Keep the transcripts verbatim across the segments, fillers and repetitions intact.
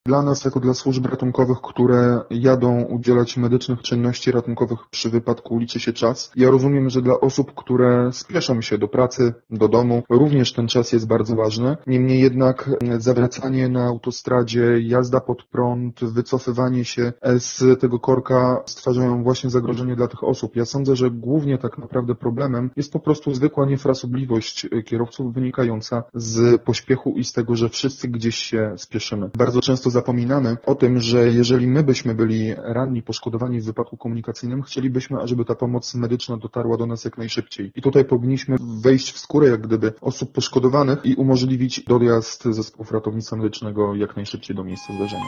Dla nas, jako dla służb ratunkowych, które jadą udzielać medycznych czynności ratunkowych przy wypadku, liczy się czas. Ja rozumiem, że dla osób, które spieszą się do pracy, do domu, również ten czas jest bardzo ważny. Niemniej jednak zawracanie na autostradzie, jazda pod prąd, wycofywanie się z tego korka stwarzają właśnie zagrożenie dla tych osób. Ja sądzę, że głównie tak naprawdę problemem jest po prostu zwykła niefrasobliwość kierowców wynikająca z pośpiechu i z tego, że wszyscy gdzieś się spieszymy. Bardzo często zapominamy o tym, że jeżeli my byśmy byli ranni, poszkodowani w wypadku komunikacyjnym, chcielibyśmy, ażeby ta pomoc medyczna dotarła do nas jak najszybciej. I tutaj powinniśmy wejść w skórę jak gdyby osób poszkodowanych i umożliwić dojazd zespołów ratownictwa medycznego jak najszybciej do miejsca zdarzenia.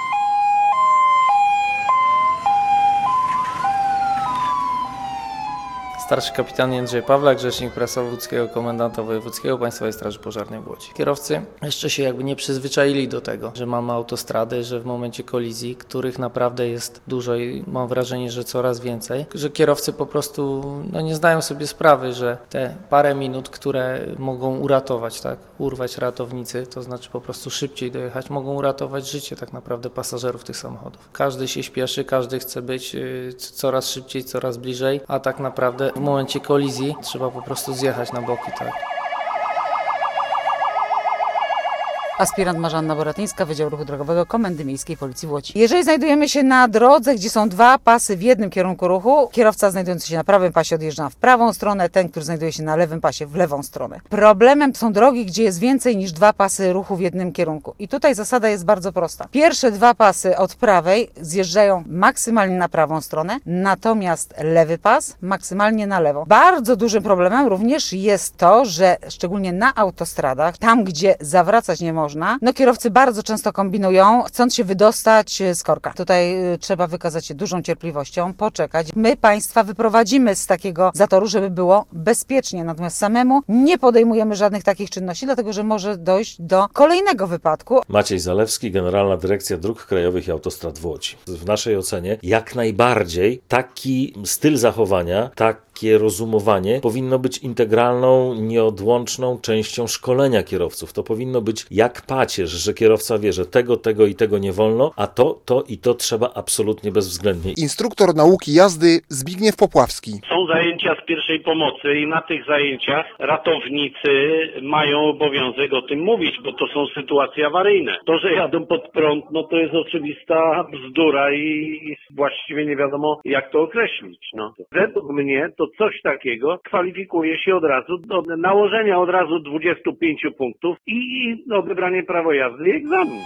Starszy kapitan Jędrzej Pawlak, rzecznik prasowy Łódzkiego Komendanta Wojewódzkiego Państwowej Straży Pożarnej w Łodzi. Kierowcy jeszcze się jakby nie przyzwyczaili do tego, że mamy autostrady, że w momencie kolizji, których naprawdę jest dużo i mam wrażenie, że coraz więcej, że kierowcy po prostu no, nie zdają sobie sprawy, że te parę minut, które mogą uratować, tak, urwać ratownicy, to znaczy po prostu szybciej dojechać, mogą uratować życie tak naprawdę pasażerów tych samochodów. Każdy się śpieszy, każdy chce być yy, coraz szybciej, coraz bliżej, a tak naprawdę w momencie kolizji trzeba po prostu zjechać na boki, tak. Aspirant Marzanna Boratyńska, Wydział Ruchu Drogowego Komendy Miejskiej Policji w Łodzi. Jeżeli znajdujemy się na drodze, gdzie są dwa pasy w jednym kierunku ruchu, kierowca znajdujący się na prawym pasie odjeżdża w prawą stronę, ten, który znajduje się na lewym pasie w lewą stronę. Problemem są drogi, gdzie jest więcej niż dwa pasy ruchu w jednym kierunku. I tutaj zasada jest bardzo prosta. Pierwsze dwa pasy od prawej zjeżdżają maksymalnie na prawą stronę, natomiast lewy pas maksymalnie na lewo. Bardzo dużym problemem również jest to, że szczególnie na autostradach, tam gdzie zawracać nie można, Można. No kierowcy bardzo często kombinują, chcąc się wydostać z korka. Tutaj y, trzeba wykazać się dużą cierpliwością, poczekać. My Państwa wyprowadzimy z takiego zatoru, żeby było bezpiecznie, natomiast samemu nie podejmujemy żadnych takich czynności, dlatego że może dojść do kolejnego wypadku. Maciej Zalewski, Generalna Dyrekcja Dróg Krajowych i Autostrad w Łodzi. W naszej ocenie jak najbardziej taki styl zachowania, takie rozumowanie powinno być integralną, nieodłączną częścią szkolenia kierowców. To powinno być jak pacierz, że kierowca wie, że tego, tego i tego nie wolno, a to, to i to trzeba absolutnie bezwzględnie. Instruktor nauki jazdy Zbigniew Popławski. Są zajęcia z pierwszej pomocy i na tych zajęciach ratownicy mają obowiązek o tym mówić, bo to są sytuacje awaryjne. To, że jadą pod prąd, no to jest oczywista bzdura i, i właściwie nie wiadomo, jak to określić. No. Według mnie to coś takiego kwalifikuje się od razu do nałożenia od razu dwudziestu pięciu punktów i odebranie prawo jazdy i egzamin.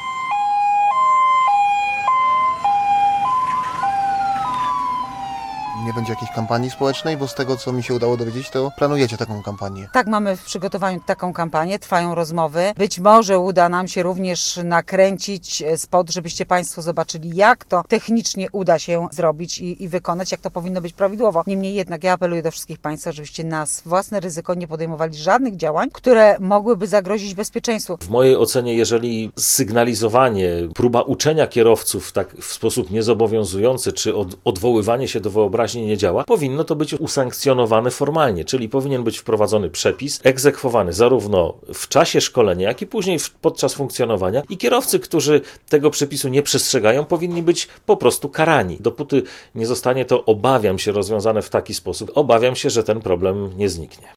Nie będzie jakiejś kampanii społecznej, bo z tego, co mi się udało dowiedzieć, to planujecie taką kampanię. Tak, mamy w przygotowaniu taką kampanię, trwają rozmowy. Być może uda nam się również nakręcić spot, żebyście Państwo zobaczyli, jak to technicznie uda się zrobić i, i wykonać, jak to powinno być prawidłowo. Niemniej jednak ja apeluję do wszystkich Państwa, żebyście na własne ryzyko nie podejmowali żadnych działań, które mogłyby zagrozić bezpieczeństwu. W mojej ocenie, jeżeli sygnalizowanie, próba uczenia kierowców tak w sposób niezobowiązujący, czy od, odwoływanie się do wyobraźni nie działa, powinno to być usankcjonowane formalnie, czyli powinien być wprowadzony przepis, egzekwowany zarówno w czasie szkolenia, jak i później podczas funkcjonowania i kierowcy, którzy tego przepisu nie przestrzegają, powinni być po prostu karani. Dopóty nie zostanie to, obawiam się, rozwiązane w taki sposób, obawiam się, że ten problem nie zniknie.